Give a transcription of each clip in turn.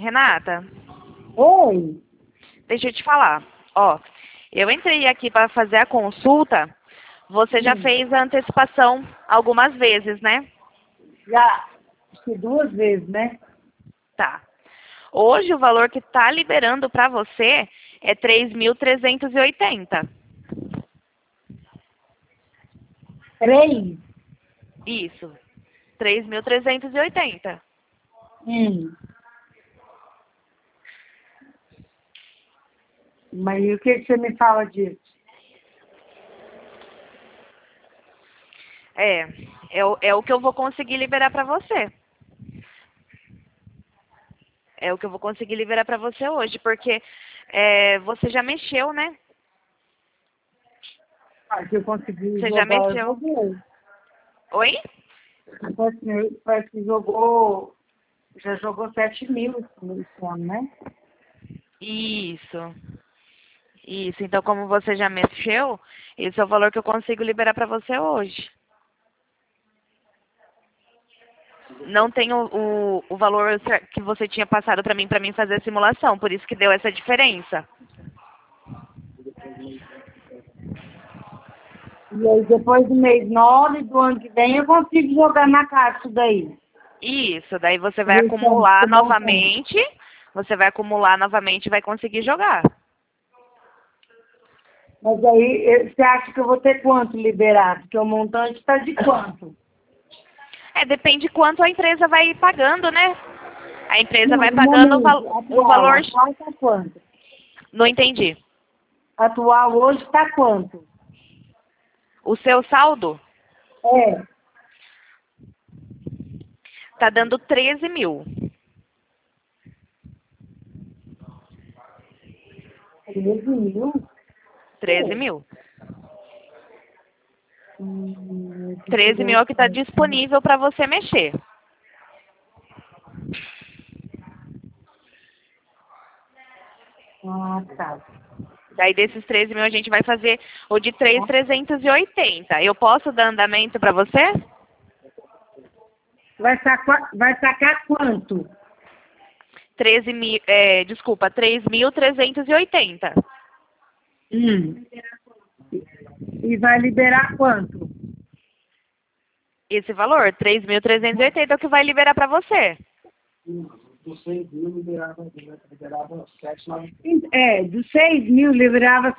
Renata, Oi? deixa eu te falar. Ó, eu entrei aqui para fazer a consulta. Você já fez a antecipação algumas vezes, né? Já, acho que 2 vezes, né? Tá. Hoje o valor que tá liberando para você é 3.380. 3? Isso. 3.380. Hum. Mas e o que você me fala disso? É o que eu vou conseguir liberar para você. É o que eu vou conseguir liberar para você hoje, porque você já mexeu, né? Ah, que eu consegui Você já jogar, eu mexeu. joguei. Oi? Parece que jogou, já jogou 7.000 esse ano, né? Isso. Isso. Então, como você já mexeu, esse é o valor que eu consigo liberar para você hoje. Não tem o valor que você tinha passado para mim fazer a simulação, por isso que deu essa diferença. E aí depois do mês 9 do ano que vem eu consigo jogar na caixa daí. Isso, daí você vai Ver se acumular é montante. novamente, e vai conseguir jogar. Mas aí você acha que eu vou ter quanto liberado? Porque o montante está de quanto? Depende quanto a empresa vai pagando, né? A empresa Não, vai no pagando momento, o atual. valor. Atual está quanto? Não entendi. Atual hoje está quanto? O seu saldo É, tá dando 13 mil. 13.000? 13 mil. Deixa eu 13 mil é ver o que está aqui. disponível para você mexer. Ah, tá. Daí desses 13 mil a gente vai fazer o de 3.380. Eu posso dar andamento para você? Vai sacar quanto? 13 mil, desculpa, 3.380. Hum. E vai liberar quanto? Esse valor, 3.380 é o que vai liberar para você. Dos 6.000 liberava 7.000. É, dos 6.000 liberava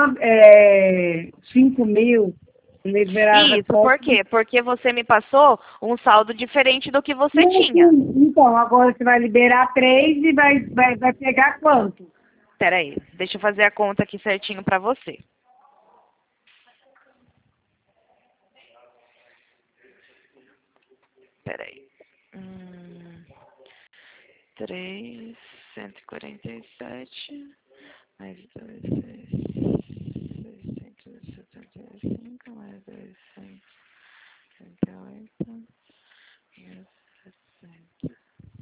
5.000. Liberava Isso, por 7. quê? Porque você me passou um saldo diferente do que você Não, tinha. sim. Então, agora você vai liberar 3 e vai pegar quanto? Peraí, deixa eu fazer a conta aqui certinho para você. Peraí. 3.147 mais 2.675 mais 2.138 mais 60.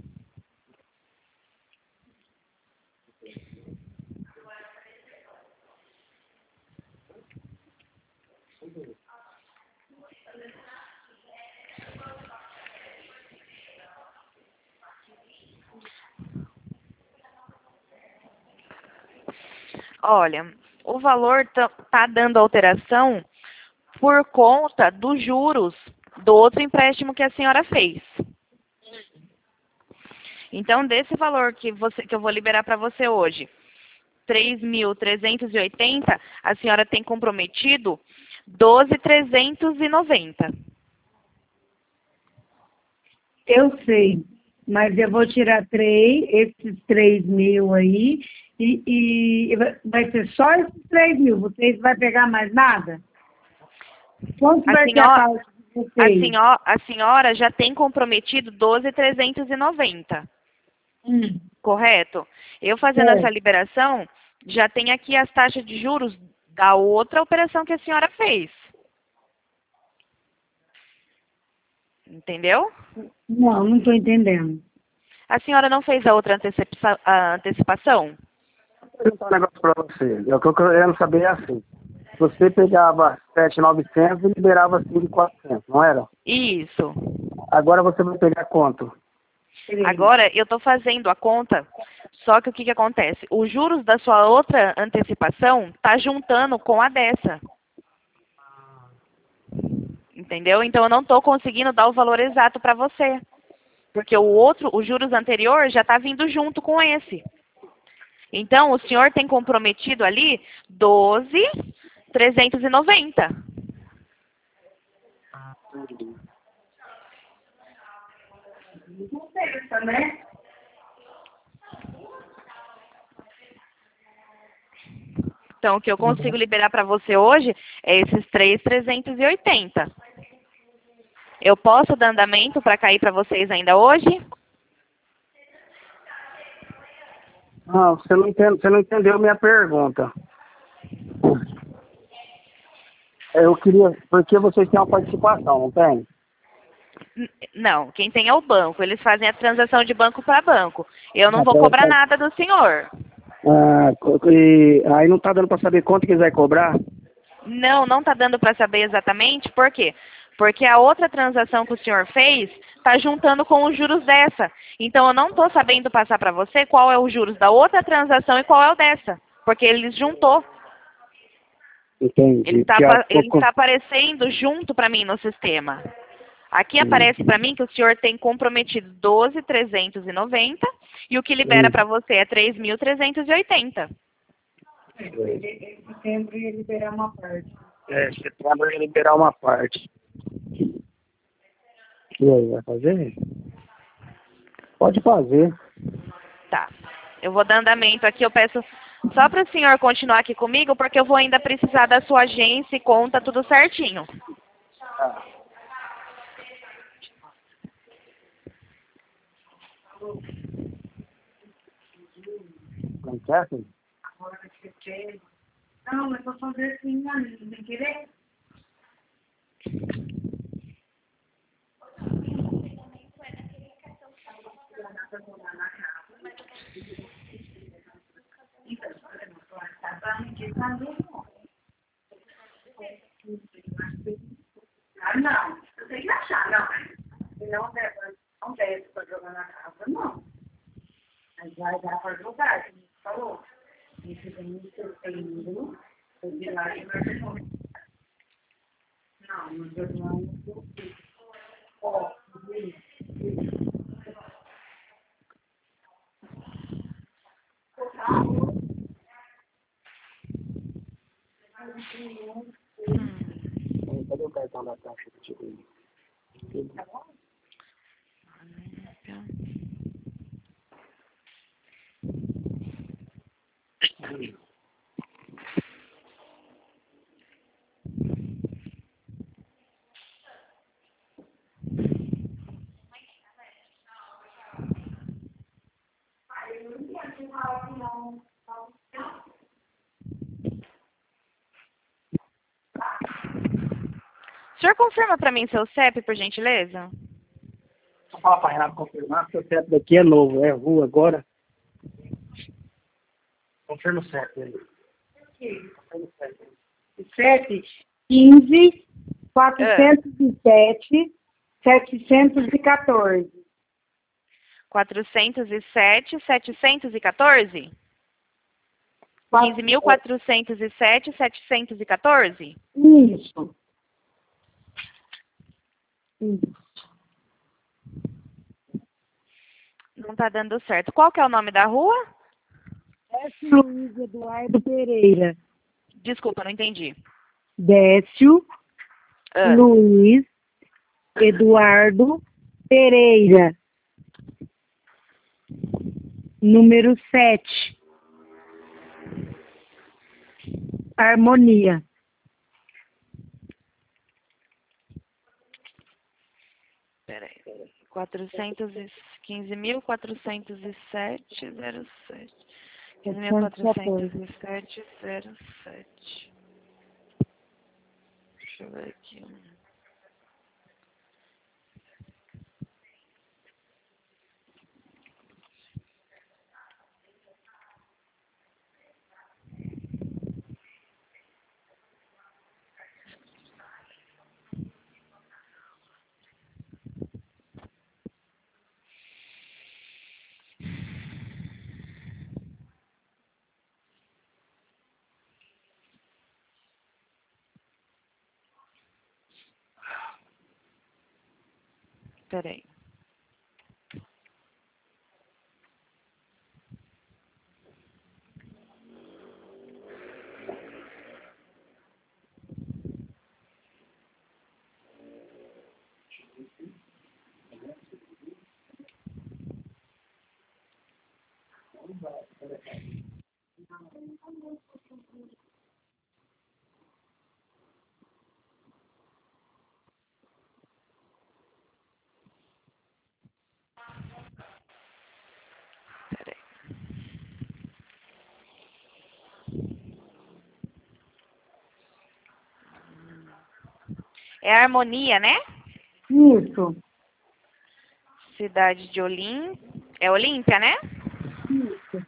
Olha, o valor tá dando alteração por conta dos juros do outro empréstimo que a senhora fez. Então, desse valor que eu vou liberar para você hoje, 3.380, a senhora tem comprometido 12.390. Eu sei, mas eu vou tirar esses 3.000 aí, vai ser só esses 3.000. Vocês não vai pegar mais nada? Quanto A vai ser a senhora, parte de vocês? a senhora já tem comprometido 12.390, correto? Eu fazendo essa Certo. liberação, já tem aqui as taxas de juros da outra operação que a senhora fez. Entendeu? Não estou entendendo. A senhora não fez a outra a antecipação? Vou perguntar um negócio para você. É o que eu quero saber é assim. Você pegava 7.900 e liberava 5.400, não era? Isso. Agora você vai pegar quanto? Agora, eu estou fazendo a conta, só que o que, que acontece? Os juros da sua outra antecipação tá juntando com a dessa. Entendeu? Então, eu não estou conseguindo dar o valor exato para você. Porque os juros anterior já está vindo junto com esse. Então, o senhor tem comprometido ali 12.390. Não pensa, né? Então, o que eu consigo liberar para você hoje é esses 3.380. Eu posso dar andamento para cair para vocês ainda hoje? Não, você não entendeu minha pergunta. Eu queria, porque vocês têm uma participação, não tem? Não, quem tem é o banco. Eles fazem a transação de banco para banco. Eu não vou Até- cobrar nada do senhor. e aí não tá dando para saber quanto quiser cobrar? Não, não está dando para saber exatamente. Por quê? Porque a outra transação que o senhor fez está juntando com os juros dessa. Então, eu não estou sabendo passar para você qual é os juros da outra transação e qual é o dessa. Porque eles juntou. Entendi. Ele está aparecendo junto para mim no sistema. Aqui aparece para mim que o senhor tem comprometido 12.390 e o que libera para você é 3.380. Em setembro ia liberar uma parte. Setembro ia liberar uma parte. E aí, vai fazer? Pode fazer. Tá. Eu vou dar andamento aqui, eu peço só para o senhor continuar aqui comigo, porque eu vou ainda precisar da sua agência e conta tudo certinho. Não quer, filho? Agora você quer. Não, mas vou fazer assim, não tem querer? Ah, não. Eu tenho que achar, não. Se não der, não desce para jogar na casa, não. Mas vai dar para jogar, como você falou. Esse vem em setembro, eu vi lá e vai ver. Não, mas eu não sei. Ó, Cadê o cartão da taxa que eu tirei? O senhor confirma para mim seu CEP, por gentileza? Só falar para Renato confirmar, porque o CEP daqui é novo, é rua agora. Confirma o CEP aí. Confirma o CEP aí. 7, 15, 407, 714. 407, 714? 15.407, 714? Isso. Não está dando certo. Qual que é o nome da rua? Décio Luiz Eduardo Pereira. Desculpa, não entendi. Décio Ah, Luiz Eduardo Pereira. Número 7. Harmonia. peraí. 15.407,07. 15.407,07. Deixa eu ver aqui. Peraí. Peraí. É Harmonia, né? Isso. Cidade de Olímpia. É Olímpia, né? Isso.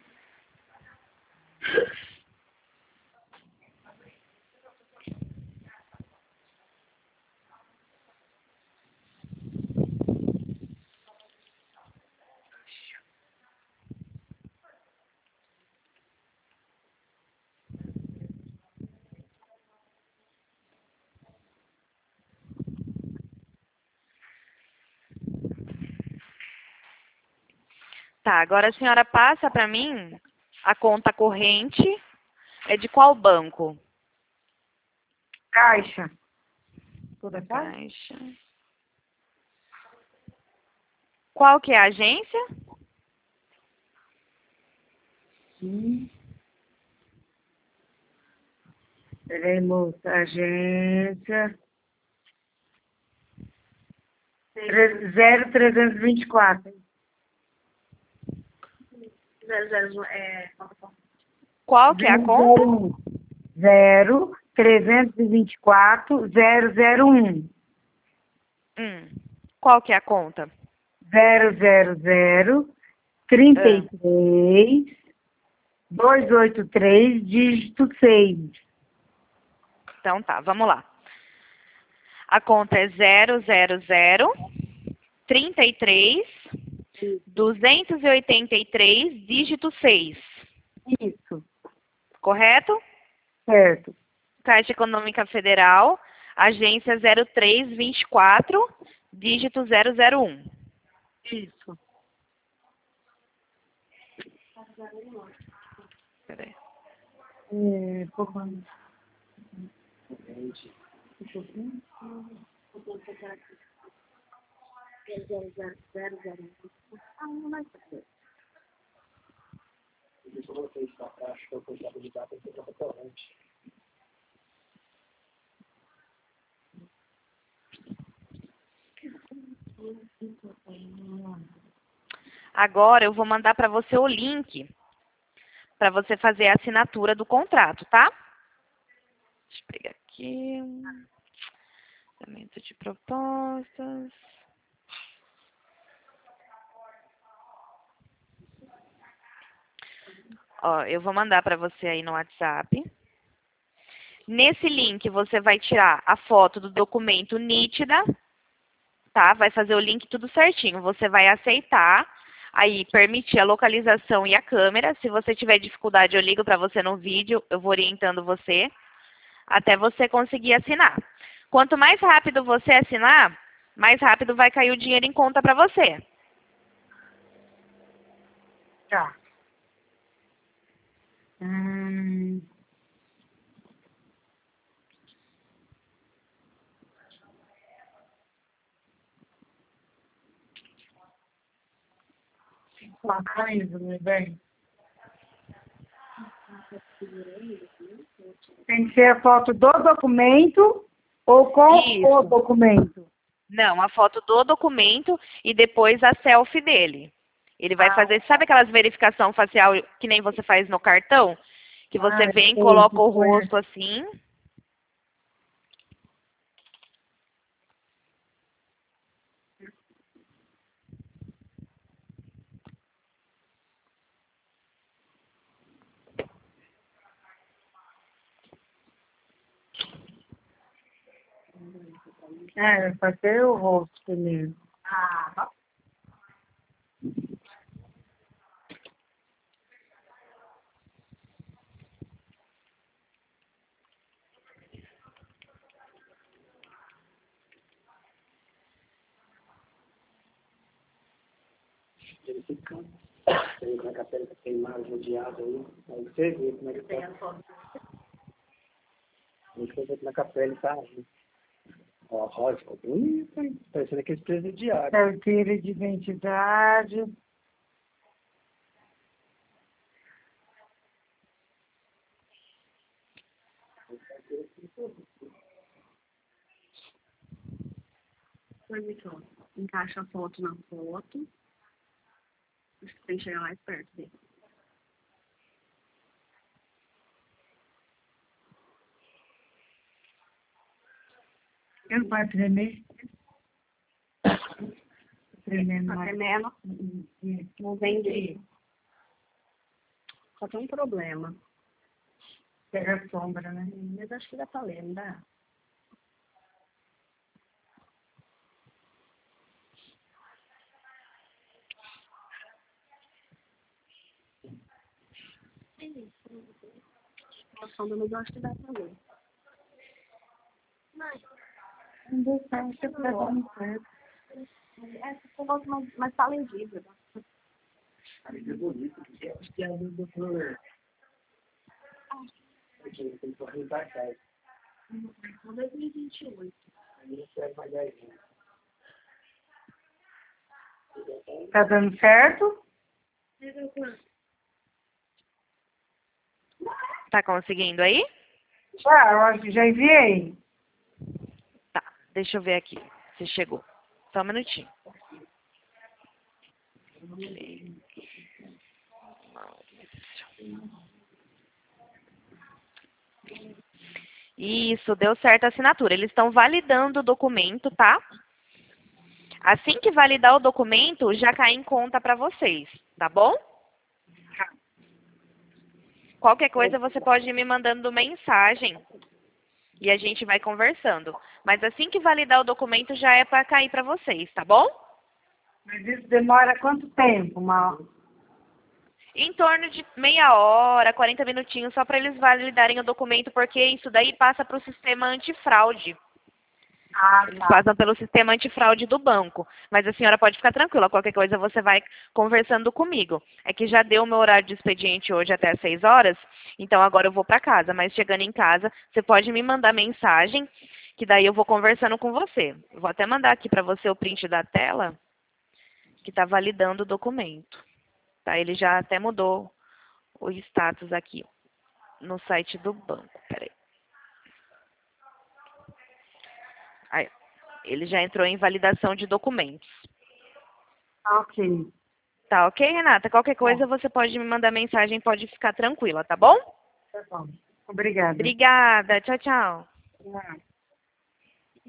Tá, agora a senhora passa para mim a conta corrente. É de qual banco? Caixa. Toda caixa? Caixa. Qual que é a agência? Peraí, moça. Agência. 0324. Qual que é a conta? 0324 001. Qual que é a conta? 000 33 283, dígito 6. Então tá, vamos lá. A conta é 00033 283, dígito 6. Isso, Correto? certo. Caixa Econômica Federal, agência 0324, dígito 001. Isso. Peraí. Agora eu vou mandar para você o link para você fazer a assinatura do contrato, tá? Deixa eu pegar aqui. Orçamento de propostas. Ó, eu vou mandar para você aí no WhatsApp. Nesse link você vai tirar a foto do documento nítida, tá? Vai fazer o link tudo certinho. Você vai aceitar, aí permitir a localização e a câmera. Se você tiver dificuldade, eu ligo para você no vídeo, eu vou orientando você até você conseguir assinar. Quanto mais rápido você assinar, mais rápido vai cair o dinheiro em conta para você. Tá. Isso, meu bem. Tem que ser a foto do documento ou com Isso. o documento? Não, a foto do documento e depois a selfie dele. Ele vai fazer, sabe aquelas verificação facial que nem você faz no cartão? Que você vem, coloca o rosto assim. Vai fazer o rosto primeiro. verificando. Tem como é que a pele está queimada, judiada aí. Aí você vê como é que tá. Deixa eu ver como é que a pele está aí. Ó, a rosa ficou bonita, hein? Parecendo aqueles presidiários. Carteira de identidade. Pois então, encaixa a foto na foto. Acho que tem que chegar mais perto dele. Ele vai tremer. Tremendo Tá mais. tremendo, não vem de... Só tem um problema. Pega a sombra, né? Mas acho que dá pra ler, não dá? A sombra, mas eu acho que dá pra ler. Não deu certo, tá dando certo. Essa foto mais tá legível. É bonito, porque acho que é do doutor. Aqui, tem que organizar a casa. 2028. Aí você vai pagar aí. Tá dando certo? Tá conseguindo aí? Já, eu acho que já enviei. Tá, deixa eu ver aqui se chegou. Só um minutinho. Isso, deu certo a assinatura. Eles estão validando o documento, tá? Assim que validar o documento, já cai em conta para vocês, tá bom? Qualquer coisa você pode ir me mandando mensagem e a gente vai conversando. Mas assim que validar o documento, já é para cair para vocês, tá bom? Mas isso demora quanto tempo, Mal? Em torno de meia hora, 40 minutinhos, só para eles validarem o documento, porque isso daí passa para o sistema antifraude. Ah, Eles tá. passam pelo sistema antifraude do banco. Mas a senhora pode ficar tranquila, qualquer coisa você vai conversando comigo. É que já deu o meu horário de expediente hoje até às 6 horas, então agora eu vou para casa. Mas chegando em casa, você pode me mandar mensagem, que daí eu vou conversando com você. Eu vou até mandar aqui para você o print da tela, que está validando o documento. Tá? Ele já até mudou o status aqui no site do banco. Peraí. Aí, ele já entrou em validação de documentos. Ok. Tá ok, Renata? Qualquer coisa você pode me mandar mensagem, pode ficar tranquila, tá bom? Tá bom. Obrigada. Obrigada. Tchau, tchau. Tchau.